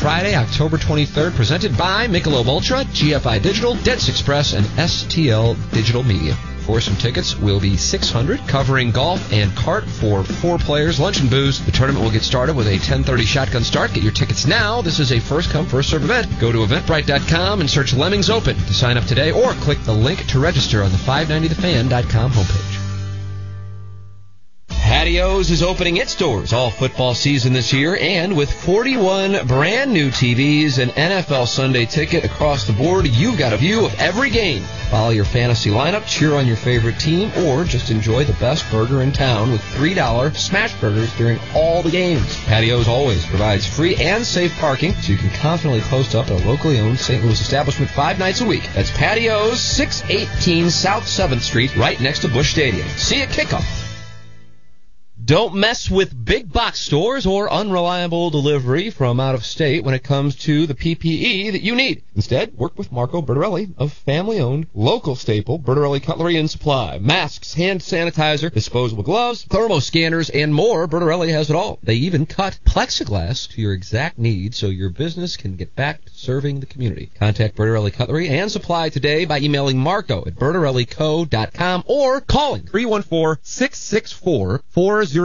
Friday, October 23rd, presented by Michelob Ultra, GFI Digital, Dents Express, and STL Digital Media. For some tickets will be $600, covering golf and kart for 4 players, lunch and booze. The tournament will get started with a 10:30 shotgun start. Get your tickets now. This is a first-come, first-served event. Go to eventbrite.com and search Lemmings Open to sign up today, or click the link to register on the 590thefan.com homepage. Patio's is opening its doors all football season this year, and with 41 brand new TVs and NFL Sunday Ticket across the board, you've got a view of every game. Follow your fantasy lineup, cheer on your favorite team, or just enjoy the best burger in town with $3 smash burgers during all the games. Patio's always provides free and safe parking, so you can confidently post up at a locally owned St. Louis establishment 5 nights a week. That's Patio's, 618 South 7th Street, right next to Busch Stadium. See you at kickoff. Don't mess with big box stores or unreliable delivery from out of state when it comes to the PPE that you need. Instead, work with Marco Bertorelli of family-owned, local staple Bertorelli Cutlery and Supply. Masks, hand sanitizer, disposable gloves, thermo scanners, and more. Bertorelli has it all. They even cut plexiglass to your exact needs so your business can get back to serving the community. Contact Bertorelli Cutlery and Supply today by emailing Marco at BertorelliCo.com or calling 314-664-4005.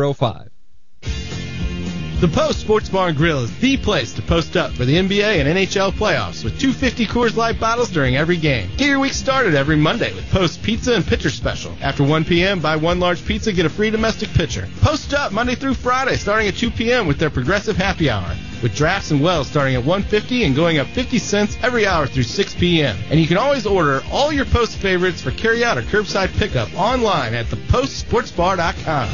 The Post Sports Bar and Grill is the place to post up for the NBA and NHL playoffs with 250 Coors Light bottles during every game. Get your week started every Monday with Post Pizza and Pitcher Special. After 1 p.m., buy 1 large pizza, get a free domestic pitcher. Post up Monday through Friday starting at 2 p.m. with their Progressive Happy Hour, with drafts and wells starting at $1.50 and going up 50 cents every hour through 6 p.m. And you can always order all your Post favorites for carry-out or curbside pickup online at thepostsportsbar.com.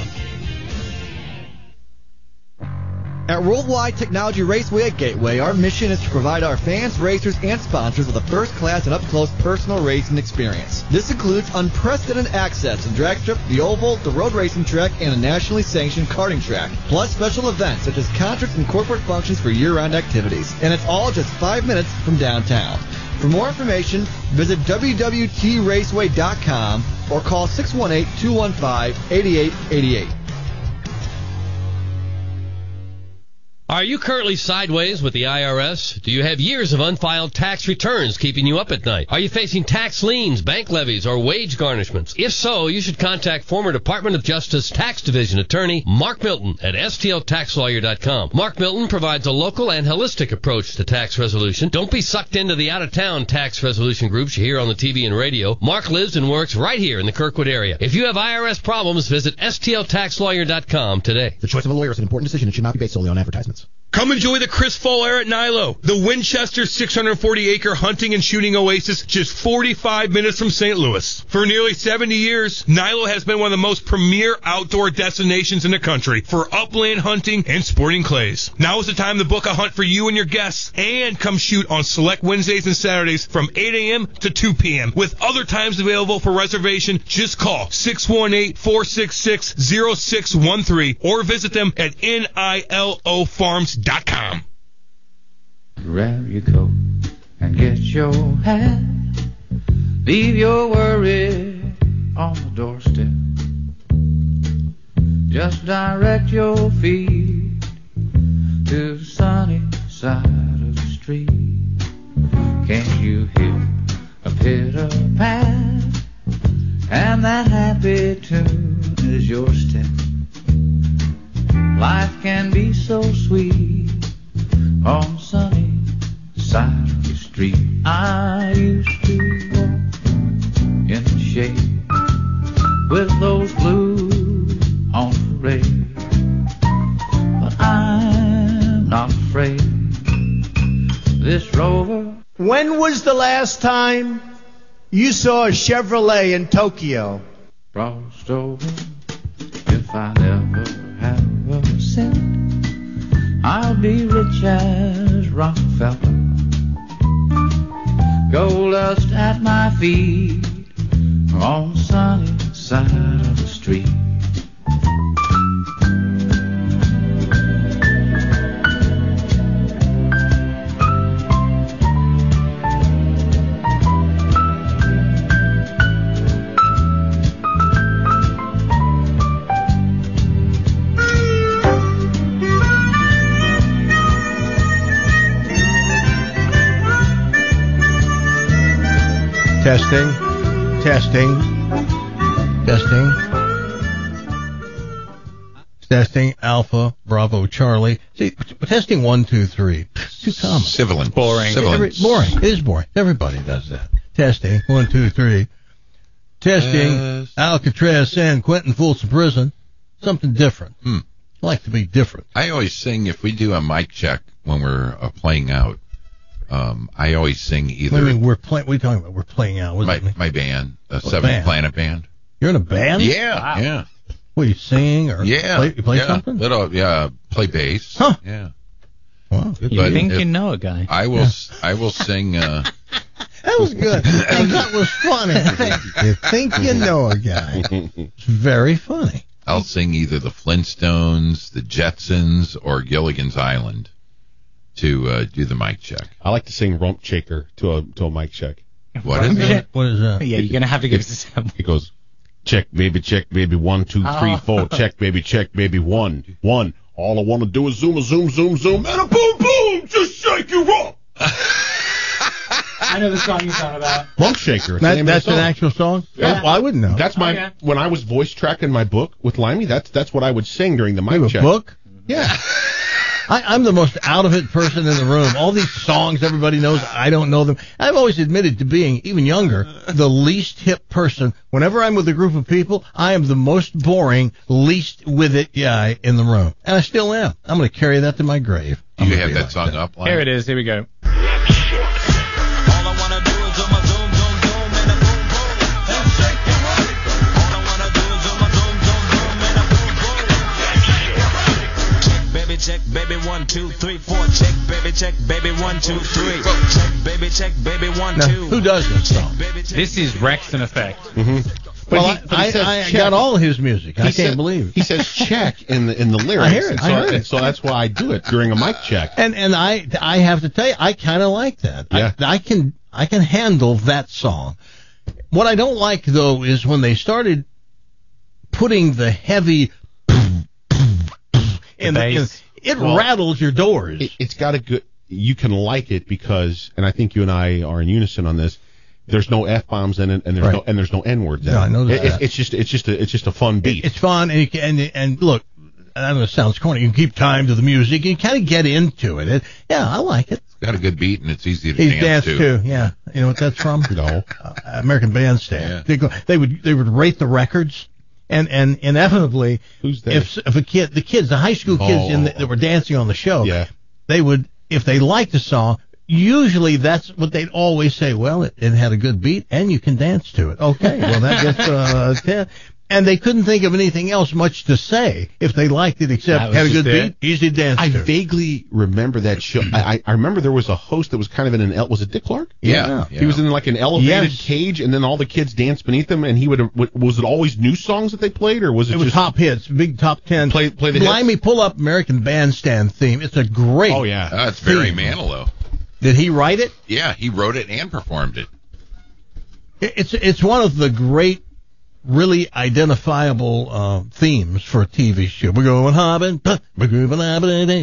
At Worldwide Technology Raceway at Gateway, our mission is to provide our fans, racers, and sponsors with a first-class and up-close personal racing experience. This includes unprecedented access to drag strip, the oval, the road racing track, and a nationally sanctioned karting track, plus special events such as concerts and corporate functions for year-round activities. And it's all just 5 minutes from downtown. For more information, visit www.traceway.com or call 618-215-8888. Are you currently sideways with the IRS? Do you have years of unfiled tax returns keeping you up at night? Are you facing tax liens, bank levies, or wage garnishments? If so, you should contact former Department of Justice Tax Division attorney Mark Milton at stltaxlawyer.com. Mark Milton provides a local and holistic approach to tax resolution. Don't be sucked into the out-of-town tax resolution groups you hear on the TV and radio. Mark lives and works right here in the Kirkwood area. If you have IRS problems, visit stltaxlawyer.com today. The choice of a lawyer is an important decision and should not be based solely on advertisements. Come enjoy the Chris Fall Air at Nilo, the Winchester 640-acre hunting and shooting oasis just 45 minutes from St. Louis. For nearly 70 years, Nilo has been one of the most premier outdoor destinations in the country for upland hunting and sporting clays. Now is the time to book a hunt for you and your guests and come shoot on select Wednesdays and Saturdays from 8 a.m. to 2 p.m. With other times available for reservation, just call 618-466-0613 or visit them at nilofarms.com. Grab your coat and get your hat. Leave your worry on the doorstep. Just direct your feet to the sunny side of the street. Can't you hear a pitter-pat? And that happy tune is your step. Life can be so sweet on the sunny side of the street. I used to walk in the shade with those blues on parade, but I'm not afraid. This Rover. When was the last time you saw a Chevrolet in Tokyo? Crossed over if I never have a cent. I'll be rich as Rockefeller. Gold dust at my feet on the sunny side of the street. Testing. Testing, Alpha, Bravo, Charlie. See, testing 1, 2, 3. It's too common. Sibilant. Boring. Boring. It is boring. Everybody does that. Testing, 1, 2, 3. Testing, Alcatraz, San Quentin, Folsom Prison. Something different. I like to be different. I always sing, if we do a mic check when we're playing out, I always sing either. I mean, what are you talking about? We're playing out. What does that mean? My band, Seventh Planet Band. You're in a band? Yeah, Wow. yeah. What, you sing or you play something? Play bass. Huh. Yeah. Wow. You think you know a guy. I will sing. That was good. That was funny. You think you know a guy. It's very funny. I'll sing either the Flintstones, the Jetsons, or Gilligan's Island to do the mic check. I like to sing Rump Shaker to a mic check. What is it? What is that? Yeah, you're going to have to give us a sample. It goes, check, baby, 1, 2, 3, 4. Check, baby, 1. All I want to do is zoom, and a boom, boom, just shake you up. I know the song you're talking about. Rump Shaker. That's an actual song? Yeah. I wouldn't know. That's my when I was voice tracking my book with Limey. That's what I would sing during the mic You have check. a book? Yeah. I'm the most out of it person in the room. All these songs everybody knows, I don't know them. I've always admitted to being, even younger, the least hip person. Whenever I'm with a group of people, I am the most boring, least with it guy in the room. And I still am. I'm going to carry that to my grave. Do you have that song up? Here it is. Here we go. Check, baby, 1, 2, 3, 4. Check, baby, 1, 2, 3. Check, baby, 1, 2. Now, who does this song? This is Rexton Effect. Mm-hmm. Well, I got all his music. I can't believe it. He says check in the lyrics. I hear it. And so that's why I do it during a mic check. And I have to tell you, I kind of like that. Yeah. I can handle that song. What I don't like though is when they started putting the heavy in the bass. It rattles your doors. It's got a good. You can like it because, and I think you and I are in unison on this. There's no F-bombs in it, and there's no N-words in it. I know that. It's just a fun beat. It's fun, and look, I know it sounds corny. You can keep time to the music. You kind of get into it. I like it. It's got a good beat, and it's easy to dance to. Yeah, you know what that's from? No, American Bandstand. Yeah. They would rate the records. And inevitably, who's that? If the high school kids that were dancing on the show, they would, if they liked the song, usually that's what they'd always say. Well, it had a good beat, and you can dance to it. Okay, well that gets 10. And they couldn't think of anything else much to say if they liked it except had a good beat, easy to dance to. I vaguely remember that show. I remember there was a host that was kind of in an was it Dick Clark? Yeah. He was in like an elevated cage, and then all the kids danced beneath him. And was it always new songs that they played, or was it just top hits, big top 10? Play the Blimey, pull up American Bandstand theme. It's a great. Oh yeah, it's Barry Manilow. Did he write it? Yeah, he wrote it and performed it. It's one of the great, really identifiable themes for a TV show. We're going hopping. We're grooving. I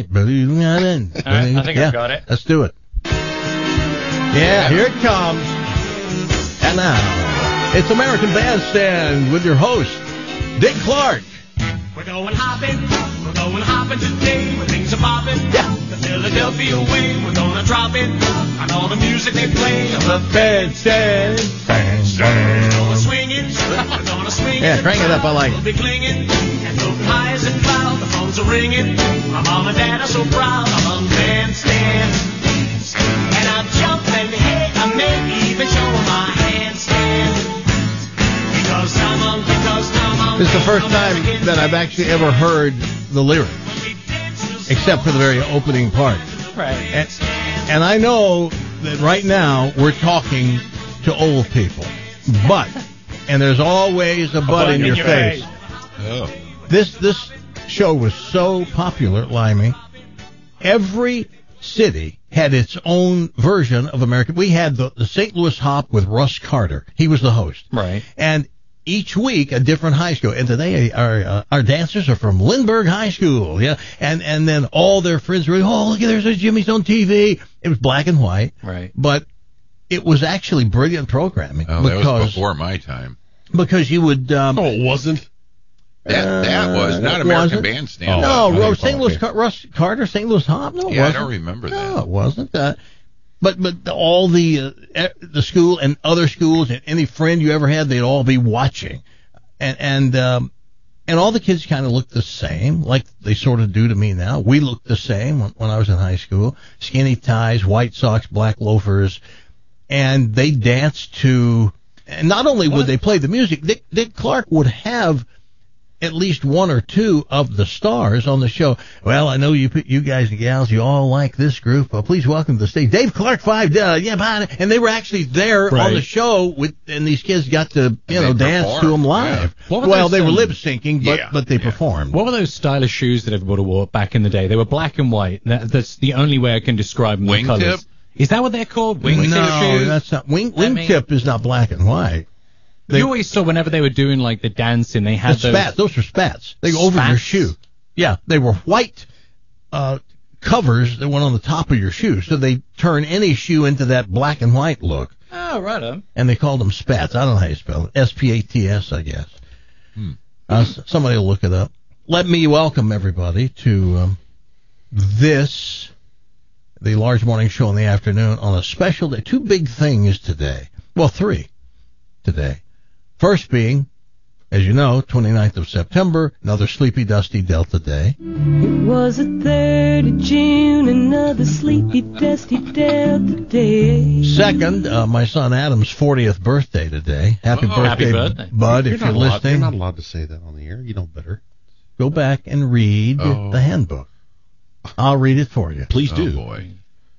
think I've got it. Let's do it. Yeah, here it comes. And now, it's American Bandstand with your host, Dick Clark. We're going hopping today, where things are popping. Yeah. The Philadelphia way, we're gonna drop it on all the music they play. The Bandstand. We're gonna swing it. Yeah, crank it up, I like it. We'll be clinging, and look high as a cloud, the phones are ringing. My mom and dad are so proud, I'm on Bandstand. And I'll jump and hey, I may even show my handstand. Because I'm on. This is the first time that I've actually ever heard the lyrics, except for the very opening part. Right. And I know that right now we're talking to old people, and there's always a but in your face. Oh. This show was so popular, Limey. Every city had its own version of American. We had the St. Louis Hop with Russ Carter. He was the host. Right. And each week a different high school. And today our dancers are from Lindbergh High School. Yeah. And then all their friends were, oh, look, there's Jimmy's on TV. It was black and white. Right. But it was actually brilliant programming. Oh, that was before my time. Because you would... no, it wasn't. That was not American Bandstand. No, St. Louis Russ Carter, St. Louis Hop. No, it wasn't. I don't remember that. No, it wasn't. But all the school and other schools and any friend you ever had, they'd all be watching, and all the kids kind of looked the same, like they sort of do to me now. We looked the same when I was in high school: skinny ties, white socks, black loafers, and they danced to. And not only would they play the music, Dick Clark would have at least one or two of the stars on the show. Well, I know you guys and gals, you all like this group. Please welcome to the stage, Dave Clark 5. And they were actually there on the show and these kids got to dance to them live. Yeah. Well, they were lip syncing, but they performed. What were those stylish shoes that everybody wore back in the day? They were black and white. That's the only way I can describe them. Wingtip? Is that what they're called? Wingtip shoes? No, that's not. Wingtip is not black and white. You always saw whenever they were doing like the dancing, they had those spats. Those were spats. They go over your shoe. Yeah, they were white covers that went on the top of your shoe, so they turn any shoe into that black and white look. Oh, right on. And they called them spats. I don't know how you spell it. S-P-A-T-S, I guess. Somebody will look it up. Let me welcome everybody to the Large Morning Show in the afternoon on a special day. Two big things today. Well, three today. First being, as you know, 29th of September, another sleepy, dusty Delta Day. It was the 3rd of June, another sleepy, dusty Delta Day. Second, my son Adam's 40th birthday today. Happy birthday, Bud, if you're listening. You're not allowed to say that on the air. You know better. Go back and read the handbook. I'll read it for you. Please do. Oh, boy.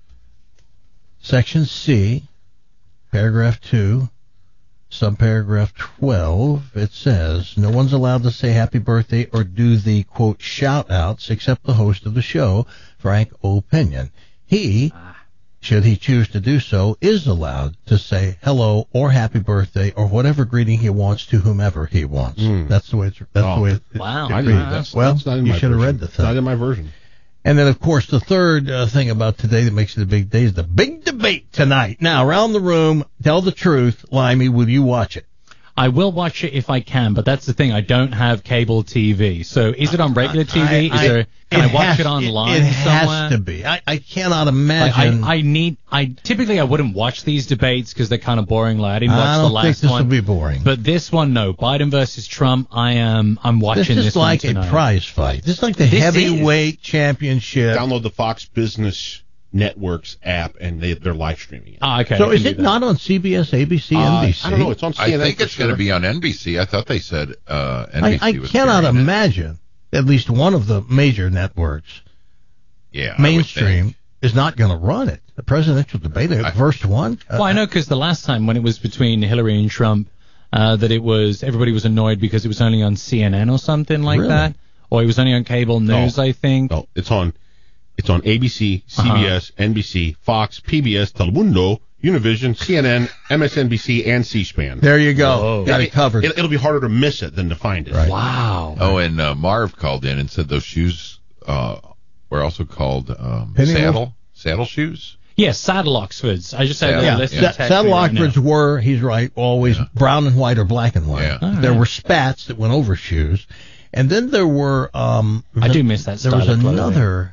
Section C, paragraph 2. Subparagraph 12, it says, no one's allowed to say happy birthday or do the, quote, shout-outs except the host of the show, Frank O. Pinion. He, should he choose to do so, is allowed to say hello or happy birthday or whatever greeting he wants to whomever he wants. That's the way it's wow. it reads. That's not in you should have read the thing. Not in my version. And then, of course, the third thing about today that makes it a big day is the big debate tonight. Now, around the room, tell the truth. Limey, will you watch it? I will watch it if I can, but that's the thing. I don't have cable TV. So is it on regular TV? Can I watch it online it somewhere? It has to be. I cannot imagine. Typically I wouldn't watch these debates because they're kind of boring. Like I didn't watch the last one. I don't think this will be boring. But this one, no. Biden versus Trump, I'm watching this one like tonight. A prize fight. This is like the heavyweight championship. Download the Fox Business Network's app and they're live streaming it. Okay. So is it not on CBS, ABC, NBC? I don't know. It's on CNN. I think it's going to be on NBC. I thought they said NBC was cannot imagine at least one of the major networks, mainstream, is not going to run it. The presidential debate, the first one. Well, I know because the last time when it was between Hillary and Trump, that it was everybody was annoyed because it was only on CNN or something like that, or it was only on cable news. I think. No, it's on ABC, CBS, NBC, Fox, PBS, Telemundo, Univision, CNN, MSNBC, and C-SPAN. There you go. Got it covered. It'll be harder to miss it than to find it. Right. Wow. Oh, and Marv called in and said those shoes were also called saddle shoes. Yes, saddle Oxfords. I just had a list of saddle Oxfords were, he's right, always brown and white or black and white. Yeah. There were spats that went over shoes. And then there were... I do miss that style. There was another...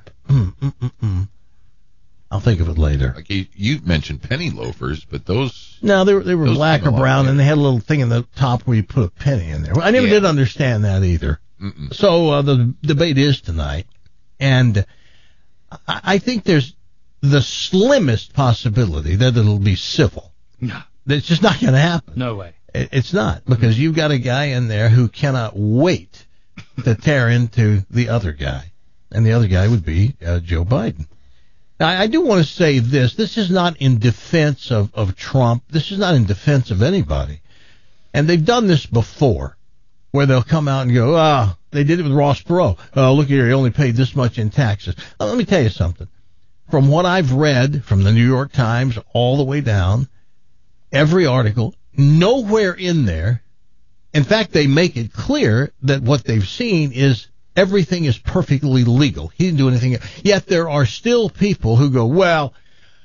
I'll think of it later. Like you mentioned penny loafers, but those... No, they were black or brown, and they had a little thing in the top where you put a penny in there. I never did understand that either. So the debate is tonight, and I think there's the slimmest possibility that it'll be civil. No. It's just not going to happen. No way. It's not, because you've got a guy in there who cannot wait to tear into the other guy. And the other guy would be Joe Biden. Now, I do want to say this. This is not in defense of Trump. This is not in defense of anybody. And they've done this before, where they'll come out and go, they did it with Ross Perot. Look here, he only paid this much in taxes. Now, let me tell you something. From what I've read from the New York Times all the way down, every article, nowhere in there, in fact, they make it clear that what they've seen is everything is perfectly legal. He didn't do anything. Yet there are still people who go, well,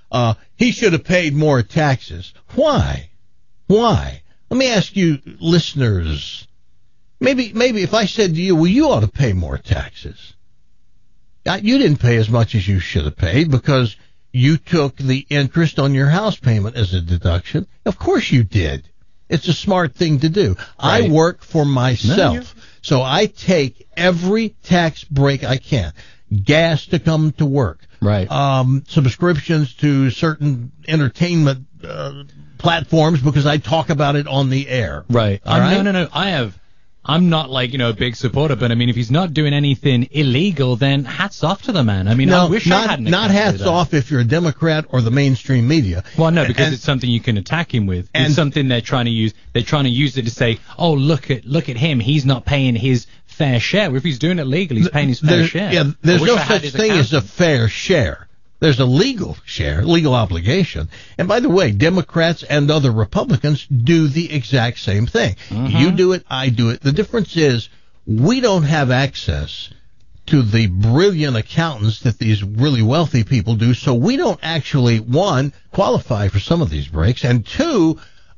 he should have paid more taxes. Why? Let me ask you, listeners. Maybe if I said to you, well, you ought to pay more taxes. You didn't pay as much as you should have paid because you took the interest on your house payment as a deduction. Of course you did. It's a smart thing to do. Right. I work for myself, so I take every tax break I can. Gas to come to work. Right. Subscriptions to certain entertainment platforms because I talk about it on the air. Right. No. I'm not a big supporter, but I mean, if he's not doing anything illegal, then hats off to the man. I mean, I wish I hadn't. Not hats off if you're a Democrat or the mainstream media. Well, no, because it's something you can attack him with. It's something they're trying to use. They're trying to use it to say, oh, look at him. He's not paying his fair share. If he's doing it legally, he's paying his fair share. Yeah, there's no such thing as a fair share. There's a legal share, legal obligation. And by the way, Democrats and other Republicans do the exact same thing. Mm-hmm. You do it, I do it. The difference is we don't have access to the brilliant accountants that these really wealthy people do, so we don't actually, one, qualify for some of these breaks, and two,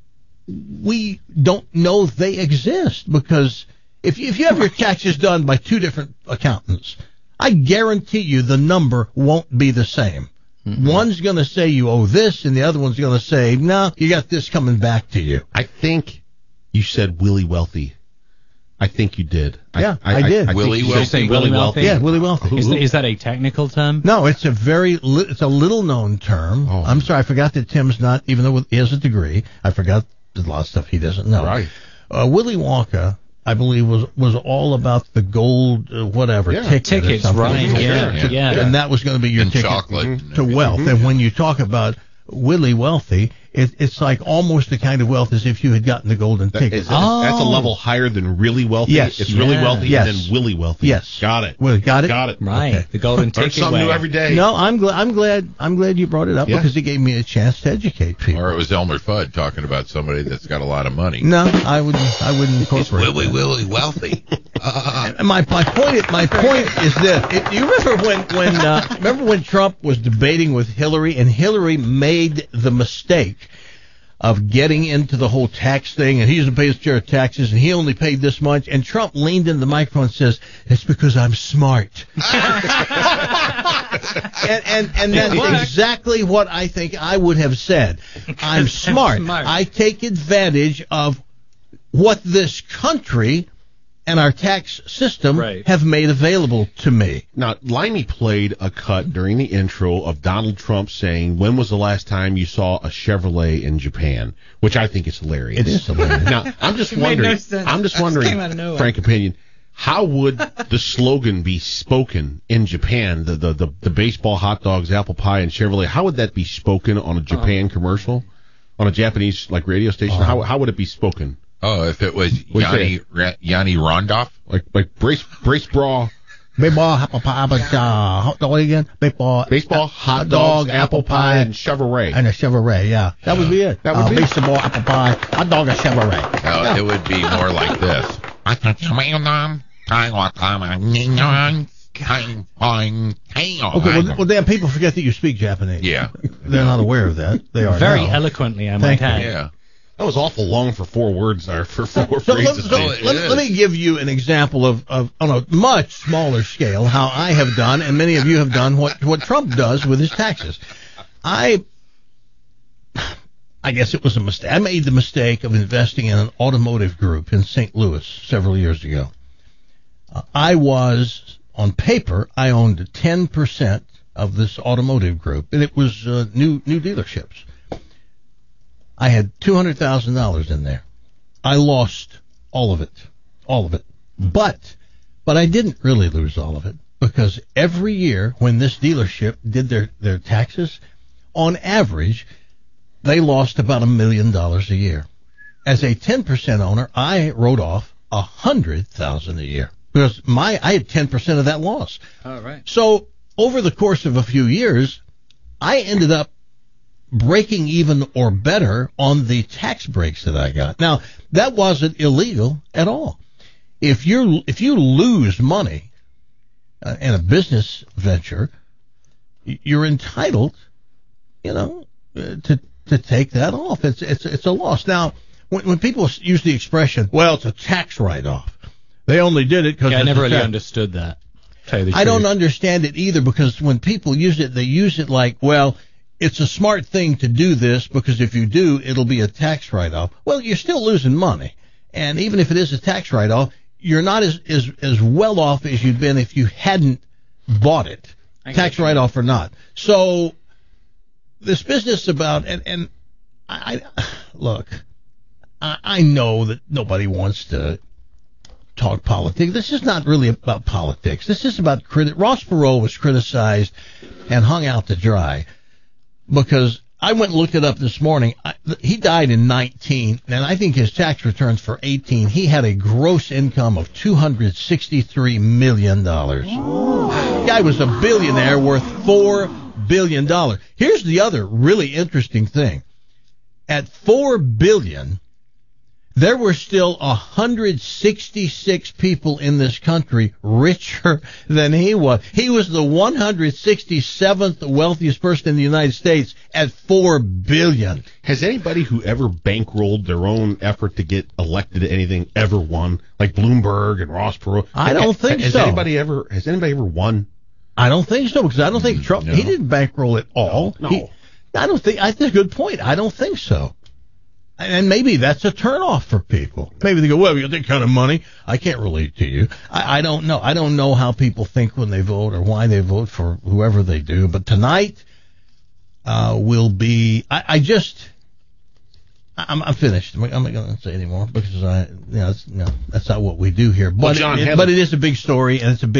we don't know they exist because if you have your taxes done by two different accountants, I guarantee you the number won't be the same. Mm-hmm. One's going to say you owe this, and the other one's going to say, no, you got this coming back to you. I think you said Willie Wealthy. I think you did. Yeah, I did. Willie Wealthy? Willie Wealthy? Yeah, Willie Wealthy. Is that a technical term? No, it's a little-known term. Oh. I'm sorry, I forgot that Tim's not, even though he has a degree, I forgot a lot of stuff he doesn't know. Right. Willy Wonka, I believe, was all about the gold, tickets, right? Yeah. And that was going to be your ticket chocolate to wealth. Mm-hmm. And when you talk about Willie Wealthy, it's like almost the kind of wealth as if you had gotten the golden ticket. That's a level higher than really wealthy. Yes, it's really wealthy and then Willie Wealthy. Yes, got it. Well, got it. Right, okay. The golden ticket. Something new every day. No, I'm glad you brought it up because it gave me a chance to educate people. Or it was Elmer Fudd talking about somebody that's got a lot of money. No, I wouldn't incorporate. It's Willie Wealthy. My point is this: you remember when Trump was debating with Hillary, and Hillary made the mistake of getting into the whole tax thing, and he doesn't pay his share of taxes, and he only paid this much, and Trump leaned into the microphone and says, it's because I'm smart. and that's exactly what I think I would have said. I'm smart. I take advantage of what this country and our tax system have made available to me. Now, Limey played a cut during the intro of Donald Trump saying, when was the last time you saw a Chevrolet in Japan? Which I think is hilarious. It is hilarious. Now, I'm just wondering, frank opinion, how would the slogan be spoken in Japan? The baseball, hot dogs, apple pie, and Chevrolet, how would that be spoken on a Japan commercial? On a Japanese radio station? How would it be spoken? Oh, if it was Yanni Randolph? Like brace bra. Baseball, apple pie, hot dog again? Baseball, hot dogs, apple pie, and Chevrolet. And a Chevrolet, yeah. That would be it. That would be baseball, apple pie, hot dog, and Chevrolet. No, it would be more like this. Okay, well, damn, people forget that you speak Japanese. Yeah. They're not aware of that. They are very now. Eloquently, I might add. Yeah. That was awful long for 4 words there, for 4 phrases. Let me give you an example of on a much smaller scale how I have done, and many of you have done, what Trump does with his taxes. I guess it was a mistake. I made the mistake of investing in an automotive group in St. Louis several years ago. On paper, I owned 10% of this automotive group, and it was new dealerships. I had $200,000 in there. I lost all of it. But I didn't really lose all of it, because every year when this dealership did their taxes, on average, they lost about $1 million a year. As a 10% owner, I wrote off $100,000 a year because I had 10% of that loss. All right. So over the course of a few years, I ended up breaking even or better on the tax breaks that I got. Now, that wasn't illegal at all. If you lose money in a business venture, you're entitled to take that off. It's a loss. Now, when people use the expression, well, it's a tax write-off, they only did it because I never really understood that. I don't understand it either, because when people use it, they use it like, well, it's a smart thing to do this because if you do, it'll be a tax write-off. Well, you're still losing money. And even if it is a tax write-off, you're not as well off as you'd been if you hadn't bought it, tax write-off or not. So this business about, and I look, I know that nobody wants to talk politics. This is not really about politics. This is about Ross Perot was criticized and hung out to dry because I went and looked it up this morning. He died in 19, and I think his tax returns for 18, he had a gross income of $263 million. The guy was a billionaire worth $4 billion. Here's the other really interesting thing. At $4 billion, there were still 166 people in this country richer than he was. He was the 167th wealthiest person in the United States at $4 billion. Has anybody who ever bankrolled their own effort to get elected to anything ever won? Like Bloomberg and Ross Perot? I don't think so. Has anybody ever won? I don't think so, because I don't think Trump, he didn't bankroll it all. No. That's a good point. I don't think so. And maybe that's a turnoff for people. Maybe they go, well, you got that kind of money. I can't relate to you. I don't know. I don't know how people think when they vote or why they vote for whoever they do. But tonight will be. I'm finished. I'm not going to say anymore because that's not what we do here. But but it is a big story, and it's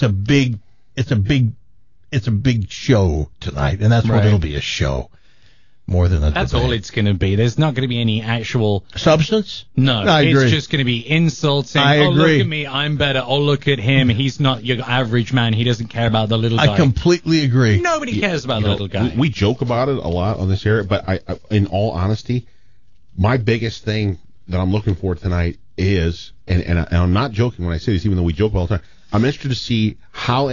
a big show tonight, and that's what it'll be, a show. More than that's debate. All it's going to be. There's not going to be any actual substance. No, it's just going to be insulting. Look at me, I'm better. Oh, look at him, he's not your average man. He doesn't care about the little guy. I completely agree. Nobody cares about the little guy. We joke about it a lot on this area, but I, in all honesty, my biggest thing that I'm looking for tonight is, and I'm not joking when I say this, even though we joke all the time. I'm interested to see how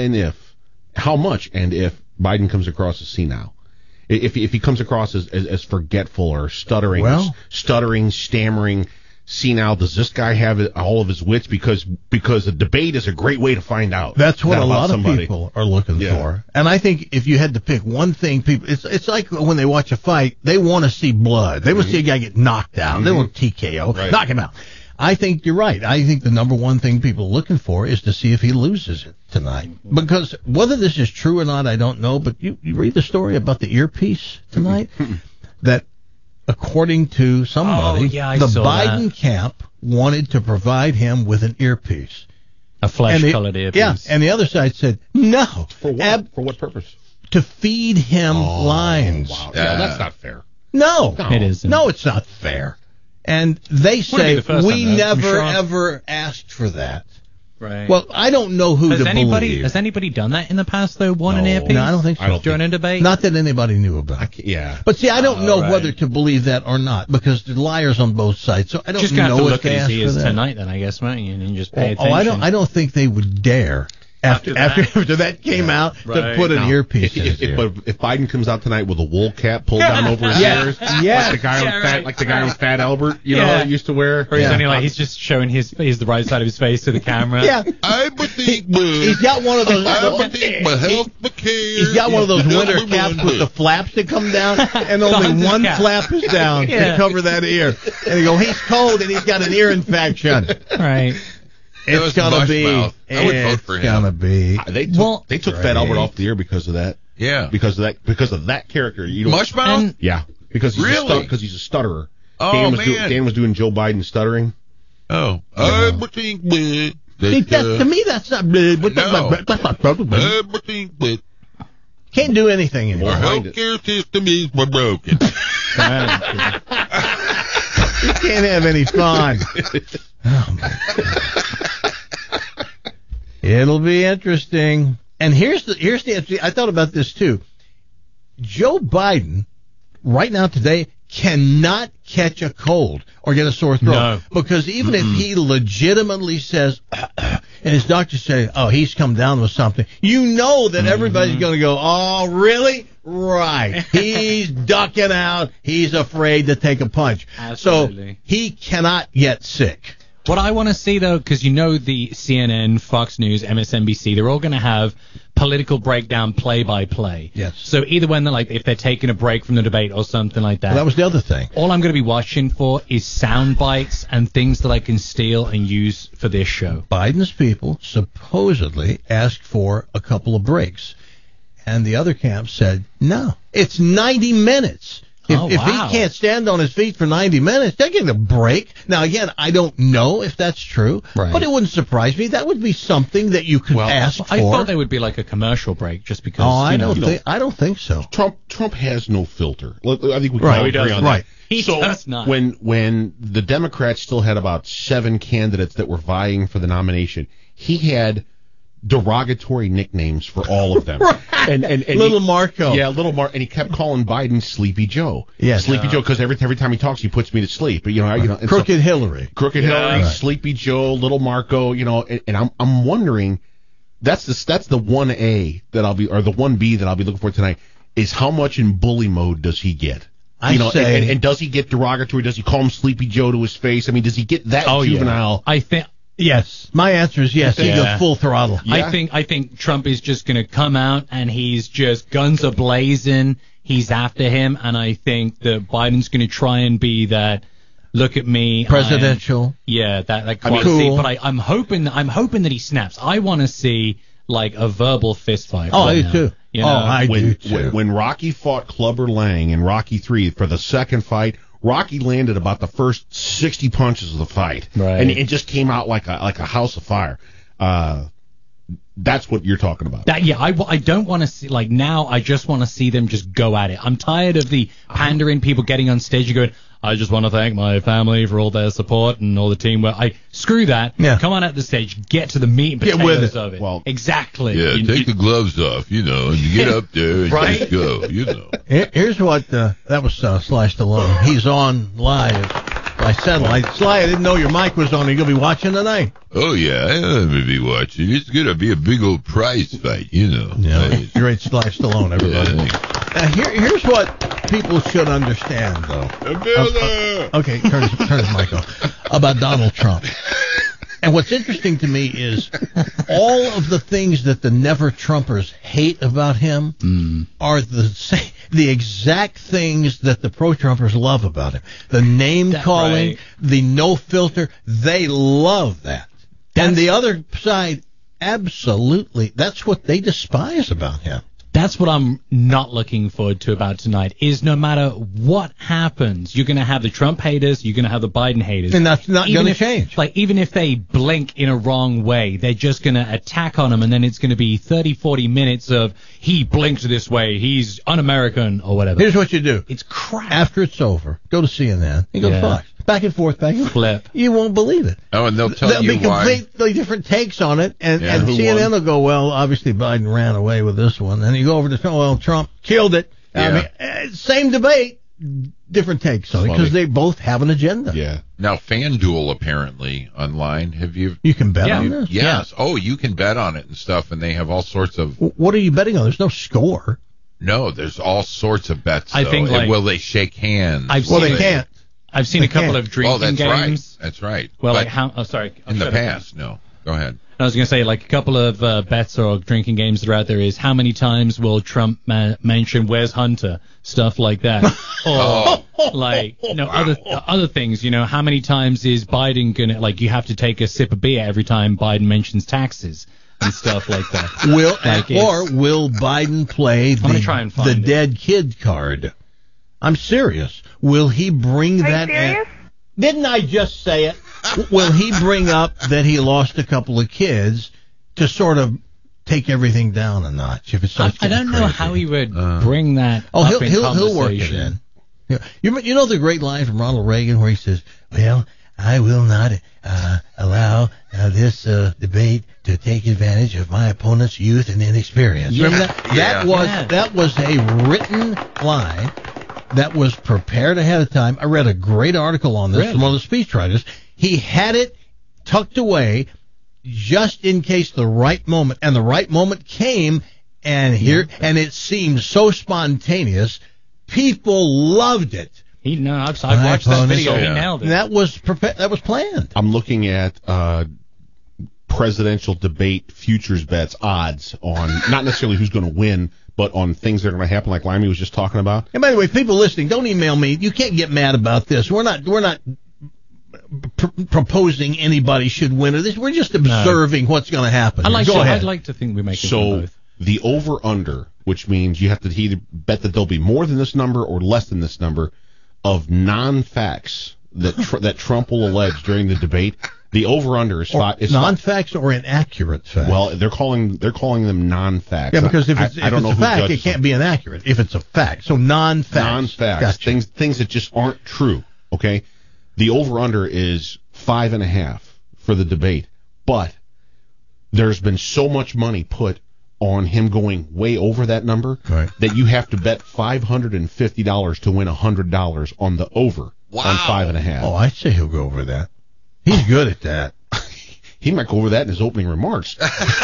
much Biden comes across as senile. If he comes across as forgetful or stuttering, stammering, senile, does this guy have all of his wits? Because the debate is a great way to find out. That's what a lot of people are looking for. And I think if you had to pick one thing, it's like when they watch a fight, they want to see blood. They want to see a guy get knocked out. They want TKO, knock him out. I think you're right. I think the number one thing people are looking for is to see if he loses it tonight. Because whether this is true or not, I don't know. But you read the story about the earpiece tonight? That according to somebody, the Biden camp wanted to provide him with an earpiece. A flesh-colored earpiece. Yeah, and the other side said, no. For what? For what purpose? To feed him lines. Wow. Yeah, that's not fair. No. It isn't. No, it's not fair. And they say, we never, ever asked for that. Right. Well, I don't know who to believe. Has anybody done that in the past, though? Won an earpiece? No, I don't think so. During a debate? Not that anybody knew about. But see, I don't know whether to believe that or not, because there's liars on both sides. So I don't just know to what to ask for that. Tonight, then, I guess, won't you? And just pay attention. I don't think they would dare. After that came out, to put an earpiece in his ear. But if Biden comes out tonight with a wool cap pulled down over his ears, like the guy on Fat Albert, used to wear. Or he's just showing the right side of his face to the camera. Yeah, he's got one of those. He's got one of those winter caps with the flaps that come down, and only one flap is down to cover that ear. And you go, he's cold and he's got an ear infection. Right. It's gonna be. I would vote for him. It's gonna be. They took Fat Albert off the air because of that. Yeah. Because of that character. Mushmouth? Yeah. Because he's a stutterer. Oh, Dan was doing Joe Biden stuttering. Oh. To me, that's not. Can't do anything anymore. Our healthcare system is broken. You can't have any fun. Oh, my God. It'll be interesting. And here's the I thought about this too. Joe Biden, right now today, cannot catch a cold or get a sore throat. No. Because even if he legitimately says, and his doctors say, oh, he's come down with something, you know that everybody's going to go, oh, really? Right. He's ducking out. He's afraid to take a punch. Absolutely. So he cannot get sick. What I want to see, though, because you know the CNN, Fox News, MSNBC, they're all going to have political breakdown play-by-play. Yes. So either when they're if they're taking a break from the debate or something like that. Well, that was the other thing. All I'm going to be watching for is sound bites and things that I can steal and use for this show. Biden's people supposedly asked for a couple of breaks. And the other camp said, no, it's 90 minutes. If he can't stand on his feet for 90 minutes, they're getting a break. Now, again, I don't know if that's true, but it wouldn't surprise me. That would be something that you could ask for. I thought there would be like a commercial break just because. I don't think so. Trump has no filter. I think we can all agree on that. He does not. When the Democrats still had about 7 candidates that were vying for the nomination, he had derogatory nicknames for all of them. and Little Marco. Yeah, Little Marco. And he kept calling Biden Sleepy Joe. Yes. Sleepy Joe, because every time he talks, he puts me to sleep. And Crooked Hillary. Crooked Hillary, Sleepy Joe, Little Marco, and I'm wondering, that's the 1A that I'll be, or the 1B that I'll be looking for tonight, is how much in bully mode does he get? And does he get derogatory? Does he call him Sleepy Joe to his face? I mean, does he get that juvenile? I think. Yes. My answer is yes. He goes full throttle. Yeah. I think Trump is just going to come out and he's just guns are blazing. He's after him, and I think that Biden's going to try and be that. Look at me, presidential. That quality. Cool. But I'm hoping that he snaps. I want to see like a verbal fist fight. Oh, I do too. I do too. When Rocky fought Clubber Lang in Rocky 3 for the second fight, Rocky landed about the first 60 punches of the fight, and it just came out like a house of fire. That's what you're talking about. I don't want to see, now I just want to see them just go at it. I'm tired of the pandering, people getting on stage and going, I just want to thank my family for all their support and all the teamwork. Screw that. Yeah. Come on out the stage, get to the meat and potatoes of it. Well, exactly. Yeah, take the gloves off, and you get up there and just go, Here's what, that was Sly Stallone. He's on live by satellite. Sly, I didn't know your mic was on. Are you going to be watching tonight? Oh, yeah, I'm going to be watching. It's going to be a big old prize fight, Yeah, great Sly Stallone, everybody. Here's what people should understand, though. Okay, turn his mic off. About Donald Trump. And what's interesting to me is all of the things that the never-Trumpers hate about him are the exact things that the pro-Trumpers love about him. The name-calling, the no-filter, they love that. And the other side, absolutely, that's what they despise about him. That's what I'm not looking forward to about tonight, is no matter what happens, you're going to have the Trump haters, you're going to have the Biden haters. And that's not going to change. Even if they blink in a wrong way, they're just going to attack on him, and then it's going to be 30, 40 minutes of, he blinked this way, he's un-American, or whatever. Here's what you do. It's crap. After it's over, go to CNN and go to Fox. Back and forth, back and forth. Flip. You won't believe it. Oh, and they'll tell There'll you be completely different takes on it, and CNN will go, well, obviously Biden ran away with this one. And you go over to Trump, well, Trump killed it. Yeah. I mean, same debate, different takes on it, because they both have an agenda. Yeah. Now, FanDuel, apparently, online, have you... You can bet on this? Yes. Yeah. Oh, you can bet on it and stuff, and they have all sorts of... What are you betting on? There's no score. No, there's all sorts of bets, I think, will they shake hands? They can't. I've seen a couple of drinking games. That's right. Well, sorry. In the past, no. Go ahead. I was going to say, a couple of bets or drinking games that are out there is how many times will Trump mention "Where's Hunter?" stuff like that, or other things. How many times is Biden gonna you have to take a sip of beer every time Biden mentions taxes and stuff like that. Will Biden play the dead kid card? I'm serious. Will he bring that? Serious? Didn't I just say it? Will he bring up that he lost a couple of kids to sort of take everything down a notch? If it's I don't know how he would bring that. He'll work it in. You know the great line from Ronald Reagan where he says, "Well, I will not allow this debate to take advantage of my opponent's youth and inexperience." Yeah. Remember that? That was a written line. That was prepared ahead of time. I read a great article on this from one of the speechwriters. He had it tucked away just in case the right moment, and the right moment came and it seemed so spontaneous. People loved it. I've watched that video. He nailed it. That was planned. I'm looking at presidential debate futures bets odds on not necessarily who's going to win, but on things that are going to happen, like Limey was just talking about. And by the way, people listening, don't email me. You can't get mad about this. We're not proposing anybody should win or this. We're just observing what's going to happen. I'd like to think we make it both. The over-under, which means you have to either bet that there'll be more than this number or less than this number of non-facts that Trump will allege during the debate. The over-under is non-facts or inaccurate facts. Well, they're calling them non-facts. Yeah, because if it's a fact, it can't be inaccurate. If it's a fact, so non-facts. Non-facts, gotcha. Things that just aren't true. Okay, the over-under is 5.5 for the debate, but there's been so much money put on him going way over that number that you have to bet $550 to win $100 on the over on 5.5. Oh, I say he'll go over that. He's good at that. He might go over that in his opening remarks.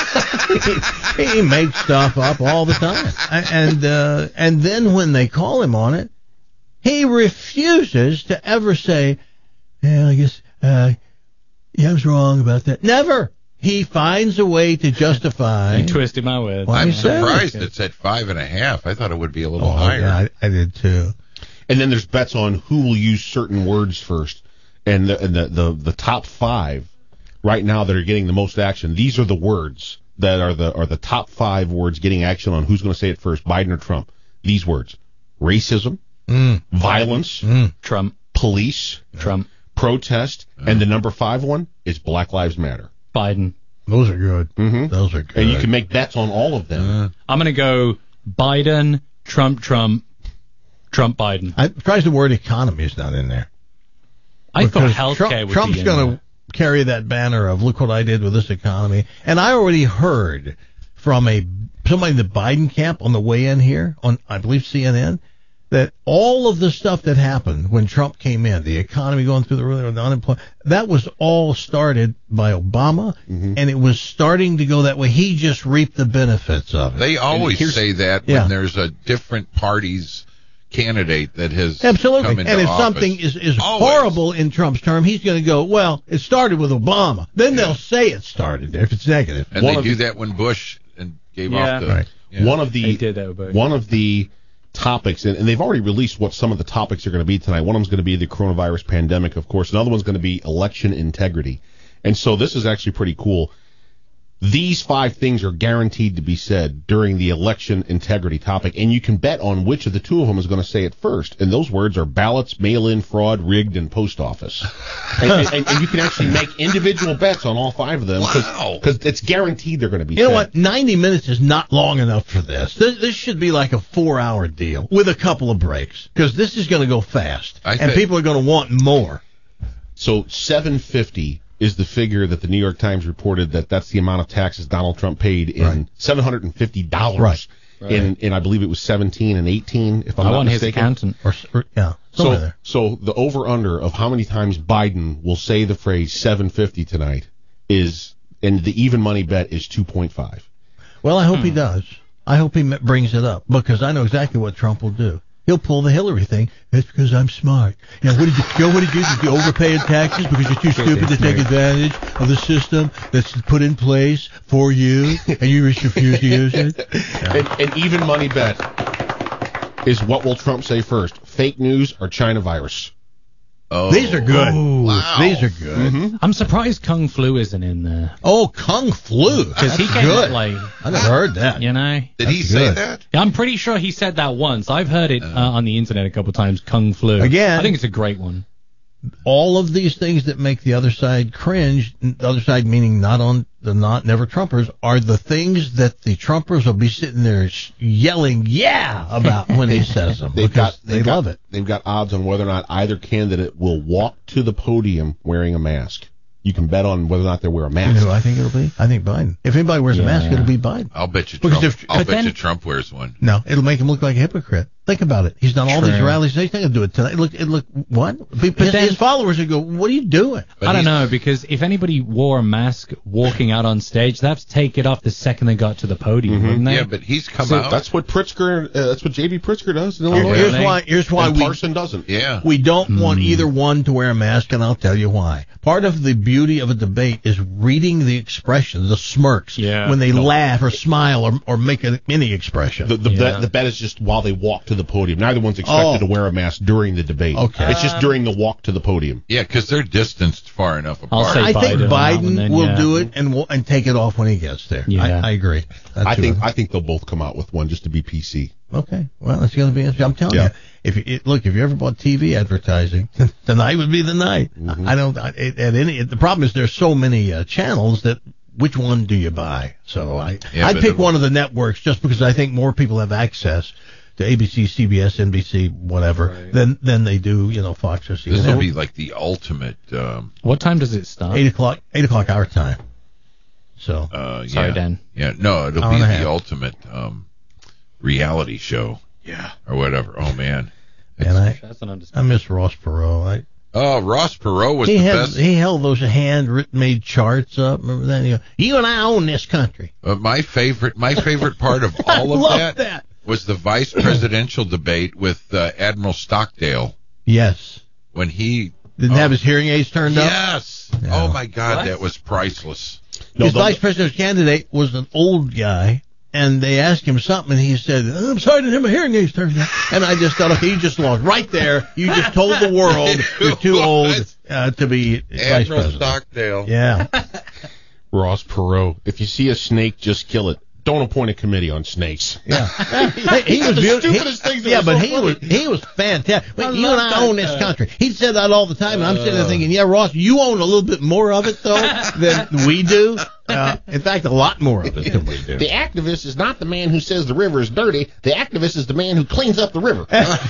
He makes stuff up all the time, and then when they call him on it, he refuses to ever say, "Yeah, I guess I was wrong about that." Never. He finds a way to justify. He twisted my words. I'm surprised it's at 5.5. I thought it would be a little higher. Yeah, I did too. And then there's bets on who will use certain words first. And the top 5 right now that are getting the most action. These are the words that are the top 5 words getting action on who's going to say it first, Biden or Trump. These words: racism, violence, Trump, police, Trump, protest, and the number 5 one is Black Lives Matter. Biden. Those are good. Mm-hmm. Those are good. And you can make bets on all of them. I'm going to go Biden, Trump, Biden. I'm surprised the word economy is not in there. I thought healthcare would Trump's be in going to carry that banner of look what I did with this economy. And I already heard from somebody in the Biden camp on the way in here on, I believe, CNN, that all of the stuff that happened when Trump came in, the economy going through the roof, the unemployment, that was all started by Obama, and it was starting to go that way. He just reaped the benefits of it. They always say that when there's a different party's candidate that has come into and if office. something is horrible in Trump's term, he's going to go, well, it started with Obama. Then they'll say it started there if it's negative. And they do that when Bush gave off the... Yeah. One of the topics, and they've already released what some of the topics are going to be tonight. One of them's going to be the coronavirus pandemic, of course. Another one's going to be election integrity. And so this is actually pretty cool. These 5 things are guaranteed to be said during the election integrity topic, and you can bet on which of the 2 of them is going to say it first. And those words are ballots, mail-in fraud, rigged, and post office. and you can actually make individual bets on all 5 of them because it's guaranteed they're going to be said. You know what? 90 minutes is not long enough for this. This should be like a 4-hour deal with a couple of breaks because this is going to go fast, and people are going to want more. So $750 is the figure that the New York Times reported that's the amount of taxes Donald Trump paid in $750 in I believe it was 17 and 18 if I'm not mistaken. His accountant So the over under of how many times Biden will say the phrase 750 tonight is, and the even money bet is 2.5. Well, I hope he does. I hope he brings it up because I know exactly what Trump will do. He'll pull the Hillary thing. That's because I'm smart. You know, what did you do? Did you overpay in taxes because you're too stupid to take advantage of the system that's put in place for you, and you just refuse to use it? Yeah. An even money bet is what will Trump say first, fake news or China virus? Oh. These are good. Wow. These are good. Mm-hmm. I'm surprised Kung Flu isn't in there. Oh, Kung Flu. Because he came good. I never heard that. You know? Did he say that? Yeah, I'm pretty sure he said that once. I've heard it on the internet a couple times, Kung Flu. Again. I think it's a great one. All of these things that make the other side cringe, the other side meaning never Trumpers, are the things that the Trumpers will be sitting there yelling about when he says them. They love it. They've got odds on whether or not either candidate will walk to the podium wearing a mask. You can bet on whether or not they wear a mask. You know who I think it'll be? I think Biden. If anybody wears a mask, it'll be Biden. I'll bet you Trump. Trump wears one. No, it'll make him look like a hypocrite. Think about it. He's done all these rallies. He's not going to do it tonight. Look, what? His followers would go, what are you doing? I don't know, because if anybody wore a mask walking out on stage, they'd have to take it off the second they got to the podium, wouldn't they? Yeah, but he's come out. That's what Pritzker, that's what J.B. Pritzker does in Illinois. Illinois. Here's why Parson doesn't. Yeah. We don't want either one to wear a mask, and I'll tell you why. Part of the beauty of a debate is reading the expressions, the smirks, when they laugh or smile or make a mini expression. The bet is just while they walk to the podium. Neither one's expected to wear a mask during the debate. Okay. It's just during the walk to the podium. Yeah, because they're distanced far enough apart. I think Biden will do it and take it off when he gets there. Yeah. I agree. I think they'll both come out with one just to be PC. Okay. Well, it's going to be interesting. I'm telling you. If you ever bought TV advertising, tonight would be the night. The problem is there's so many channels that which one do you buy? So I'd pick one of the networks just because I think more people have access to ABC, CBS, NBC, whatever, than they do, Fox or CNN. This will be like the ultimate. What time does it start? 8 o'clock our time. So sorry, Dan. Yeah, no, it'll be the ultimate reality show. Yeah, or whatever. Oh man, that's an understatement. I miss Ross Perot. Ross Perot was the best. He held those hand-made charts up. Remember that? You and I own this country. My favorite part of all of that was the vice presidential debate with Admiral Stockdale. Yes. When he didn't have his hearing aids turned up. Yes. Yeah. Oh my God, that was priceless. His vice presidential candidate was an old guy. And they asked him something, and he said, I'm sorry, I didn't have my hearing aids turned on. And I just thought, okay, you just lost. Right there, you just told the world you're too old to be vice president. Stockdale. Yeah. Ross Perot. If you see a snake, just kill it. Don't appoint a committee on snakes. Yeah. He was beautiful. Stupidest things. Yeah, but he was fantastic. You and I own this country. He said that all the time, and I'm sitting there thinking, yeah, Ross, you own a little bit more of it, though, than we do. In fact, a lot more of it than we do. The activist is not the man who says the river is dirty. The activist is the man who cleans up the river.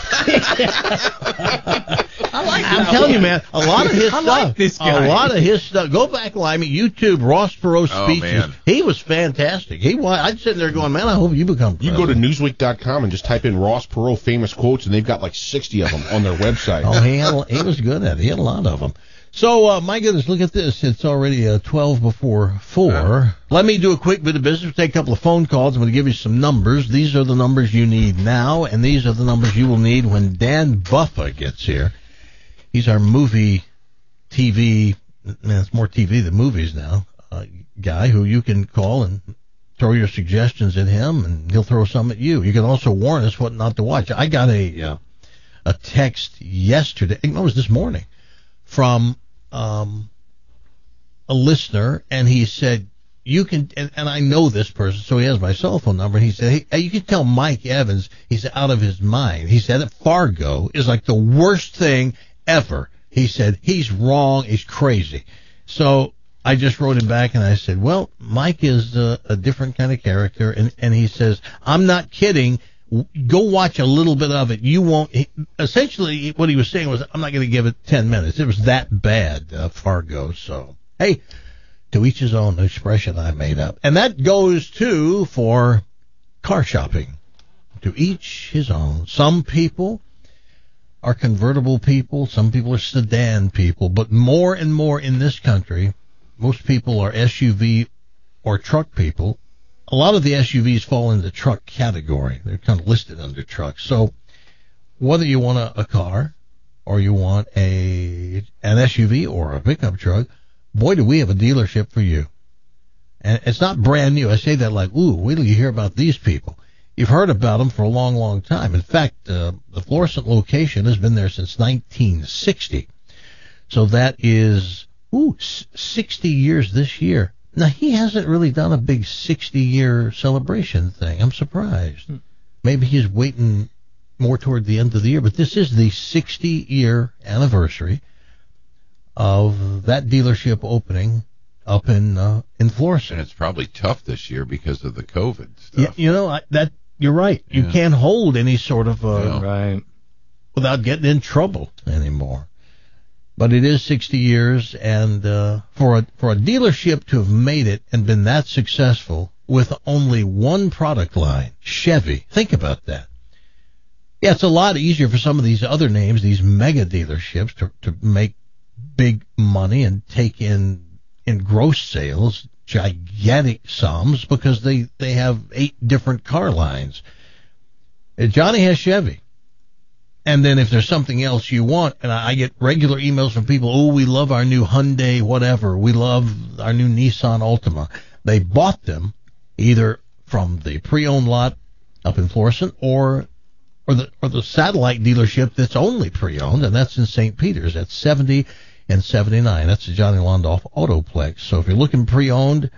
I'm telling you, man, a lot of his stuff. Like this guy. A lot of his stuff. Go back, Limey, YouTube Ross Perot speeches. Man. He was fantastic. I'd sit there going, man, I hope you become president. You go to Newsweek.com and just type in Ross Perot famous quotes, and they've got like 60 of them on their website. He was good at it. He had a lot of them. So, my goodness, look at this. It's already 12 before 4. Let me do a quick bit of business. We'll take a couple of phone calls. I'm going to give you some numbers. These are the numbers you need now, and these are the numbers you will need when Dan Buffa gets here. He's our movie, TV, man, it's more TV than movies now, guy who you can call and throw your suggestions at him, and he'll throw some at you. You can also warn us what not to watch. I got a text yesterday, it was this morning, from a listener, and he said, you can, and I know this person, so he has my cell phone number, and he said, hey, you can tell Mike Evans he's out of his mind. He said that Fargo is like the worst thing ever. He said, he's wrong, he's crazy. So I just wrote him back, and I said, well, Mike is a different kind of character, and he says, I'm not kidding. Go watch a little bit of it. You won't. Essentially, what he was saying was, I'm not going to give it 10 minutes. It was that bad, Fargo. So, hey, to each his own expression I made up. And that goes, too, for car shopping. To each his own. Some people are convertible people. Some people are sedan people. But more and more in this country, most people are SUV or truck people. A lot of the SUVs fall in the truck category. They're kind of listed under trucks. So whether you want a car or you want an SUV or a pickup truck, boy, do we have a dealership for you. And it's not brand new. I say that like, ooh, wait till you hear about these people. You've heard about them for a long, long time. In fact, the Florissant location has been there since 1960. So that is, 60 years this year. Now, he hasn't really done a big 60-year celebration thing. I'm surprised. Maybe he's waiting more toward the end of the year, but this is the 60-year anniversary of that dealership opening up in Florissant. And it's probably tough this year because of the COVID stuff. Yeah, you're right. You can't hold any sort of right without getting in trouble anymore. But it is 60 years, and for a dealership to have made it and been that successful with only one product line, Chevy. Think about that. Yeah, it's a lot easier for some of these other names, these mega dealerships, to make big money and take in gross sales gigantic sums because they have 8 different car lines. Johnny has Chevy. And then if there's something else you want, and I get regular emails from people, oh, we love our new Hyundai whatever, we love our new Nissan Altima. They bought them either from the pre-owned lot up in Florissant or the satellite dealership that's only pre-owned, and that's in St. Peter's at 70 and 79. That's the Johnny Londoff Autoplex. So if you're looking pre-owned,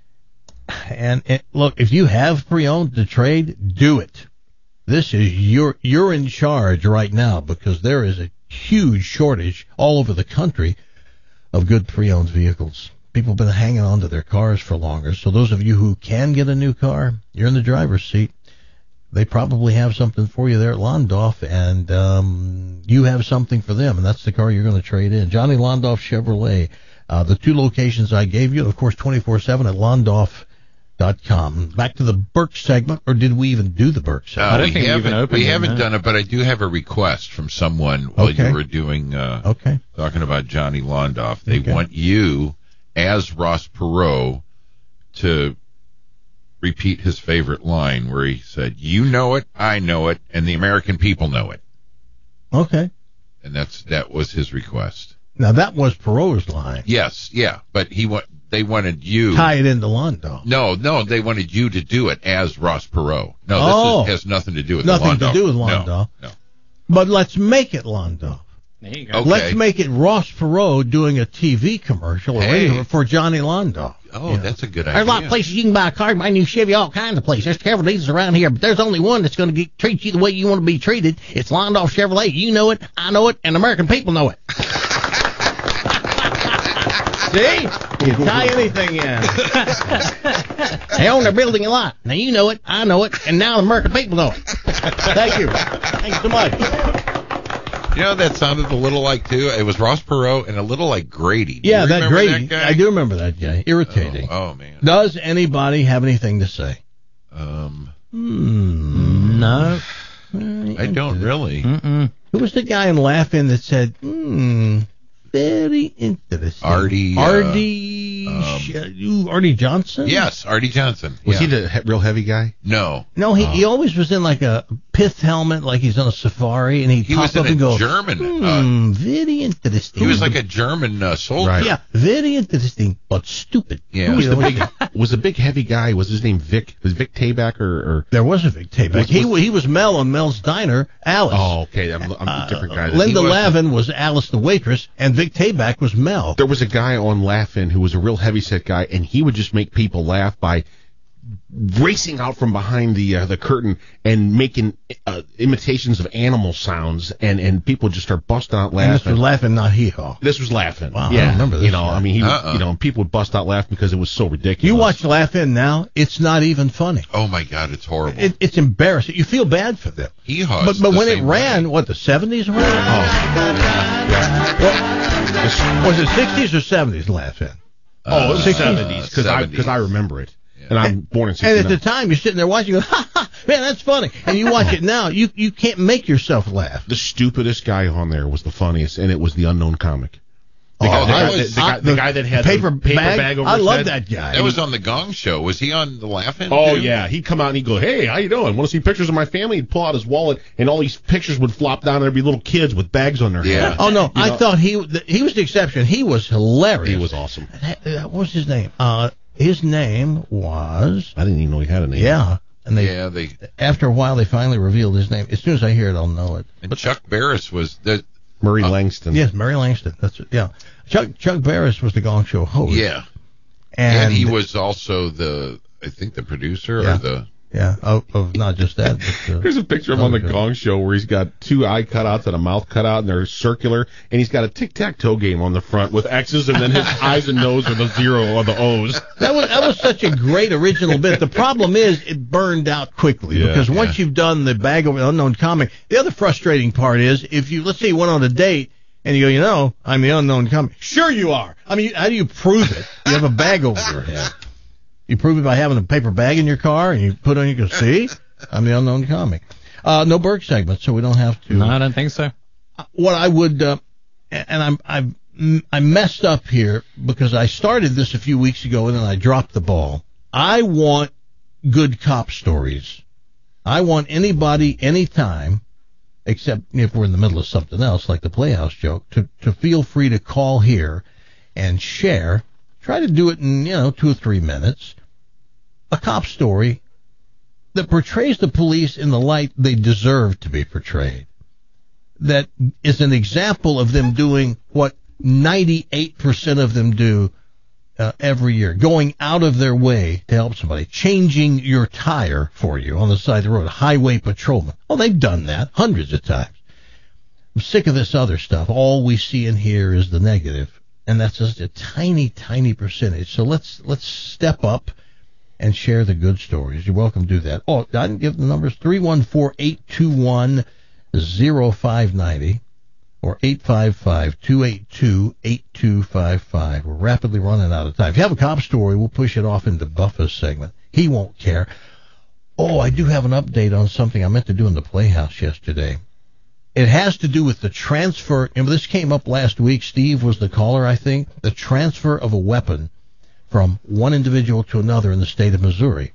and look, if you have pre-owned to trade, do it. This is you're in charge right now because there is a huge shortage all over the country of good pre-owned vehicles. People have been hanging on to their cars for longer. So those of you who can get a new car, you're in the driver's seat. They probably have something for you there at Londoff, and you have something for them, and that's the car you're going to trade in. Johnny Londoff Chevrolet. The 2 locations I gave you, and of course 24/7 at Londoff.com. Back to the Burke segment, or did we even do the Burke segment? I don't think we haven't done it, but I do have a request from someone while you were doing talking about Johnny Londoff. They want you, as Ross Perot, to repeat his favorite line where he said, "You know it, I know it, and the American people know it." Okay. And that was his request. Now that was Perot's line. Yes, yeah, but they wanted you tie it into Londoff. No, they wanted you to do it as Ross Perot. No, this has nothing to do with nothing Londoff. to do with Londoff. No. But let's make it Londoff. There you go. Okay. Let's make it Ross Perot doing a TV commercial for Johnny Londoff. Oh, that's a good idea. There's a lot of places you can buy a car, buy a new Chevy, all kinds of places. There's several dealers around here, but there's only one that's going to treat you the way you want to be treated. It's Londoff Chevrolet. You know it, I know it, and American people know it. See? You tie anything in. They own their building a lot. Now you know it, I know it, and now the American people know it. Thank you. Thanks so much. You know, that sounded a little like, too, it was Ross Perot and a little like Grady. Yeah, that Grady. That guy? I do remember that guy. Irritating. Oh, man. Does anybody have anything to say? No. I don't really. Who was the guy in Laugh-In that said, very interesting. Artie Johnson? Yes, Artie Johnson. Was he the real heavy guy? No. No, he always was in like a pith helmet, like he's on a safari, and he was up in and a go, German. Very interesting. He was like a German soldier. Right. Yeah, very interesting, but stupid. Yeah. Was the big heavy guy, was his name Vic? Was Vic Tayback or? There was a Vic Tayback. He was Mel on Mel's Diner, Alice. Oh, okay. I'm a different guy. Linda Lavin was Alice the waitress, and Vic Tayback was Mel. There was a guy on Laugh-In who was a real heavyset guy, and he would just make people laugh by racing out from behind the curtain and making imitations of animal sounds, and people just start busting out laughing. And this was Laughing, not hee-haw. This was Laugh-In. Wow, yeah, I remember this. I mean, people would bust out laughing because it was so ridiculous. You watch Laugh-In now, it's not even funny. Oh my God, it's horrible. It's embarrassing. You feel bad for them. Hee-haw. But when it ran, the 70s? Or was it 60s or 70s Laugh-In? It was 70s because I remember it. And I'm born in 69. And at the time, you're sitting there watching, you go, ha, ha, man, that's funny. And you watch it now, you can't make yourself laugh. The stupidest guy on there was the funniest, and it was the unknown comic. The guy that had paper the bag over I his love head. that guy. That was on the Gong Show. Was he on the Laugh-In? Oh, yeah. He'd come out and he'd go, hey, how you doing? Want to see pictures of my family? He'd pull out his wallet, and all these pictures would flop down, and there'd be little kids with bags on their head. Oh, no. I thought he was the exception. He was hilarious. He was awesome. What was his name? His name was... I didn't even know he had a name. Yeah. And they after a while, they finally revealed his name. As soon as I hear it, I'll know it. And Chuck Barris was... Murray Langston. Yes, Murray Langston. That's it. Yeah. Chuck Barris was the Gong Show host. Yeah. And he was also the producer or the... Yeah, of not just that. But, there's a picture of him on the Gong Show where he's got 2 eye cutouts and a mouth cutout, and they're circular, and he's got a tic-tac-toe game on the front with X's, and then his eyes and nose are the 0 or the O's. That was such a great original bit. The problem is it burned out quickly because once you've done the bag of unknown comic, the other frustrating part is if you, let's say you went on a date, and you go, I'm the unknown comic. Sure you are. I mean, how do you prove it? You have a bag over your head. You prove it by having a paper bag in your car, and you put on, you go, see? I'm the unknown comic. No Berg segment, so we don't have to. No, I don't think so. What I would, and I messed up here because I started this a few weeks ago and then I dropped the ball. I want good cop stories. I want anybody, anytime, except if we're in the middle of something else like the Playhouse joke, to feel free to call here and share. Try to do it in, 2 or 3 minutes. A cop story that portrays the police in the light they deserve to be portrayed. That is an example of them doing what 98% of them do every year, going out of their way to help somebody, changing your tire for you on the side of the road, highway patrolman. Oh, they've done that hundreds of times. I'm sick of this other stuff. All we see and hear is the negative, and that's just a tiny, tiny percentage. So let's step up and share the good stories. You're welcome to do that. Oh, I didn't give the numbers. 314-821-0590. or 855-282-8255. We're rapidly running out of time. If you have a cop story, we'll push it off into Buffa's segment. He won't care. Oh, I do have an update on something I meant to do in the Playhouse yesterday. It has to do with the transfer. This came up last week. Steve was the caller, I think. The transfer of a weapon from one individual to another in the state of Missouri.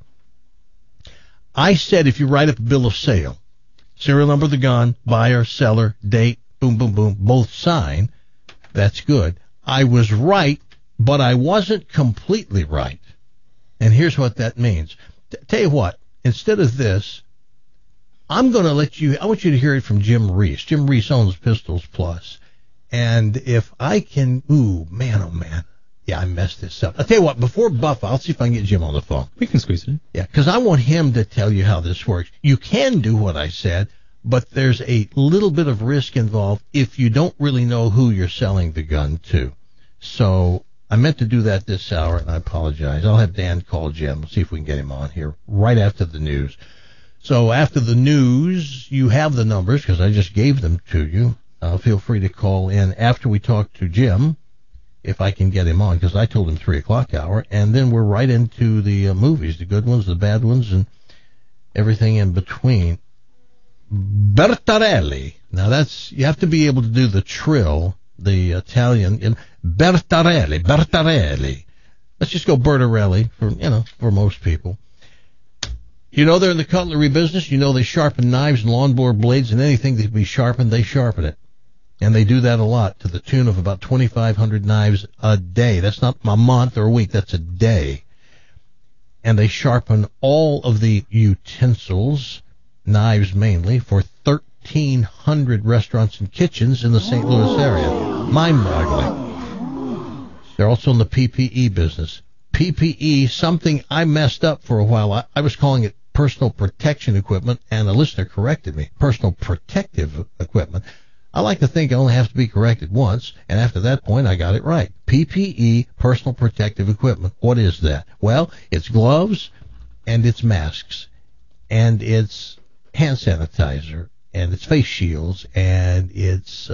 I said if you write up a bill of sale, serial number of the gun, buyer, seller, date, boom, boom, boom, both sign, that's good. I was right, but I wasn't completely right. And here's what that means. Tell you what, instead of this, I want you to hear it from Jim Reese. Jim Reese owns Pistols Plus. And if I can, oh man. Yeah, I messed this up. I'll tell you what, before Buffa, I'll see if I can get Jim on the phone. We can squeeze it in. Yeah, because I want him to tell you how this works. You can do what I said, but there's a little bit of risk involved if you don't really know who you're selling the gun to. So I meant to do that this hour, and I apologize. I'll have Dan call Jim. We'll see if we can get him on here right after the news. So after the news, you have the numbers because I just gave them to you. Feel free to call in after we talk to Jim, if I can get him on, because I told him 3 o'clock hour, and then we're right into the movies, the good ones, the bad ones, and everything in between. Bertarelli. Now you have to be able to do the trill, the Italian, Bertarelli. Let's just go Bertarelli for most people. They're in the cutlery business. They sharpen knives and lawnmower blades and anything that can be sharpened, they sharpen it. And they do that a lot to the tune of about 2,500 knives a day. That's not a month or a week. That's a day. And they sharpen all of the utensils, knives mainly, for 1,300 restaurants and kitchens in the St. Louis area. Mind-boggling. They're also in the PPE business. PPE, something I messed up for a while. I was calling it personal protection equipment, and a listener corrected me. Personal protective equipment. I like to think I only have to be corrected once, and after that point, I got it right. PPE, personal protective equipment. What is that? Well, it's gloves, and it's masks, and it's hand sanitizer, and it's face shields, and it's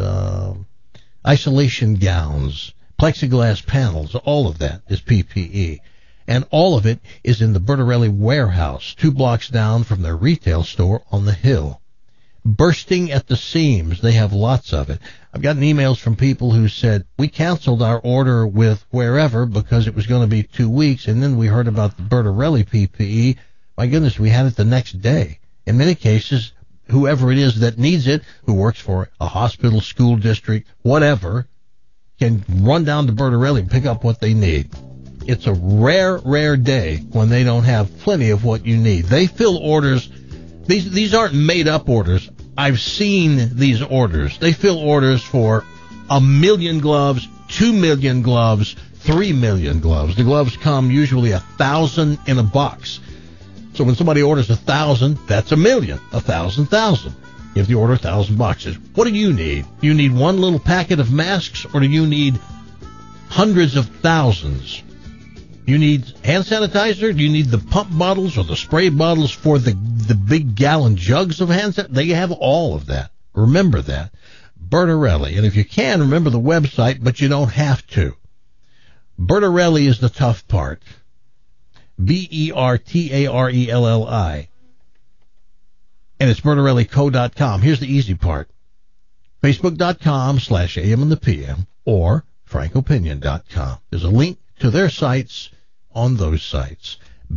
isolation gowns, plexiglass panels. All of that is PPE. And all of it is in the Bertarelli warehouse, 2 blocks down from their retail store on the hill. Bursting at the seams. They have lots of it. I've gotten emails from people who said, we canceled our order with wherever because it was going to be 2 weeks, and then we heard about the Bertarelli PPE. My goodness, we had it the next day. In many cases, whoever it is that needs it, who works for a hospital, school district, whatever, can run down to Bertarelli and pick up what they need. It's a rare, rare day when they don't have plenty of what you need. They fill orders. These aren't made-up orders. I've seen these orders. They fill orders for 1 million gloves, 2 million gloves, 3 million gloves. The gloves come usually 1,000 in a box. So when somebody orders 1,000, that's 1 million. 1,000. If you order 1,000 boxes, what do you need? Do you need one little packet of masks, or do you need hundreds of thousands? You need hand sanitizer? Do you need the pump bottles or the spray bottles for the big gallon jugs of hand sanitizer? They have all of that. Remember that. Bertarelli. And if you can, remember the website, but you don't have to. Bertarelli is the tough part. Bertarelli. and it's BertorelliCo.com. Here's the easy part. Facebook.com/AM and the PM or FrancoPinion.com. There's a link to their sites on those sites.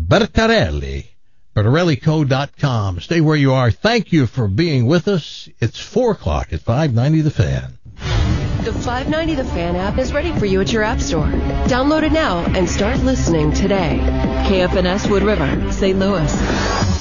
BertorelliCo.com. Stay where you are. Thank you for being with us. It's 4 o'clock at 590 The Fan. The 590 The Fan app is ready for you at your app store. Download it now and start listening today. KFNS Wood River, St. Louis.